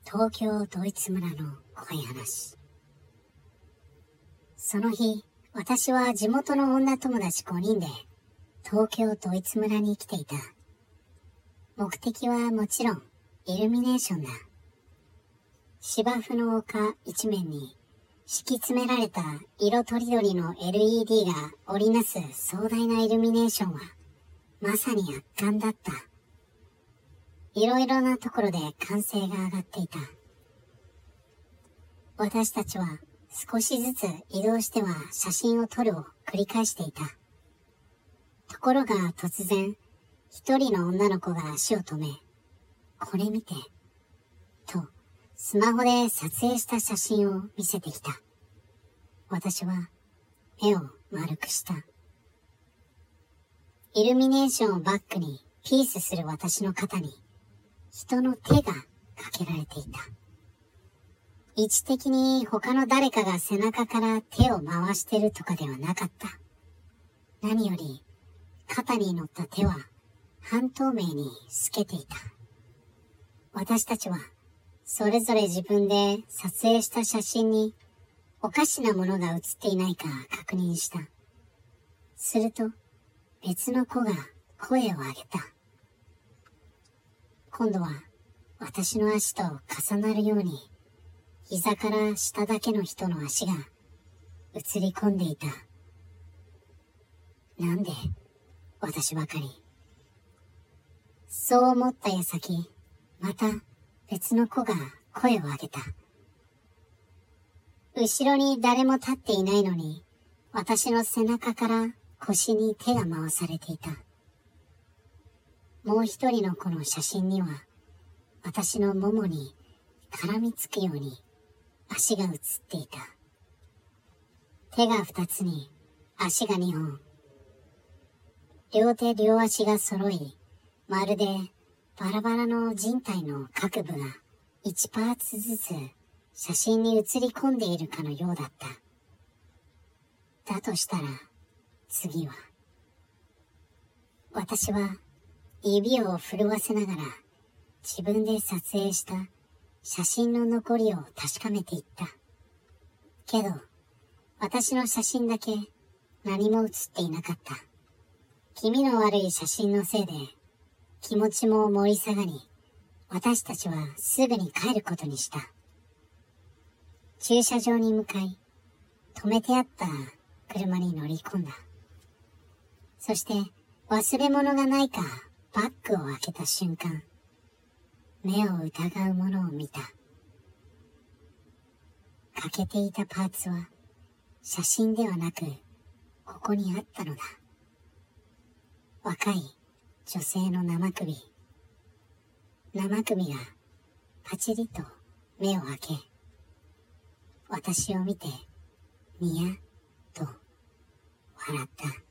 東京ドイツ村の怖い話。その日、私は地元の女友達5人で東京ドイツ村に来ていた。目的はもちろんイルミネーションだ。芝生の丘一面に敷き詰められた色とりどりの LED が織りなす壮大なイルミネーションはまさに圧巻だった。いろいろなところで歓声が上がっていた。私たちは少しずつ移動しては写真を撮るを繰り返していた。ところが突然、一人の女の子が足を止め、これ見て、とスマホで撮影した写真を見せてきた。私は目を丸くした。イルミネーションをバックにピースする私の肩に、人の手がかけられていた。位置的に他の誰かが背中から手を回してるとかではなかった。何より肩に乗った手は半透明に透けていた。私たちはそれぞれ自分で撮影した写真におかしなものが写っていないか確認した。すると別の子が声を上げた。今度は私の足と重なるように膝から下だけの人の足が映り込んでいた。なんで私ばかり。そう思った矢先、また別の子が声を上げた。後ろに誰も立っていないのに、私の背中から腰に手が回されていた。もう一人の子の写真には、私のももに絡みつくように足が写っていた。手が2つに足が2本。両手両足が揃い、まるでバラバラの人体の各部が1パーツずつ写真に写り込んでいるかのようだった。だとしたら次は。私は指を震わせながら自分で撮影した写真の残りを確かめていった。けど私の写真だけ何も写っていなかった。気味の悪い写真のせいで気持ちも盛り下がり、私たちはすぐに帰ることにした。駐車場に向かい、止めてあった車に乗り込んだ。そして忘れ物がないかバッグを開けた瞬間、目を疑うものを見た。欠けていたパーツは写真ではなくここにあったのだ。若い女性の生首がパチリと目を開け、私を見てニヤッと笑った。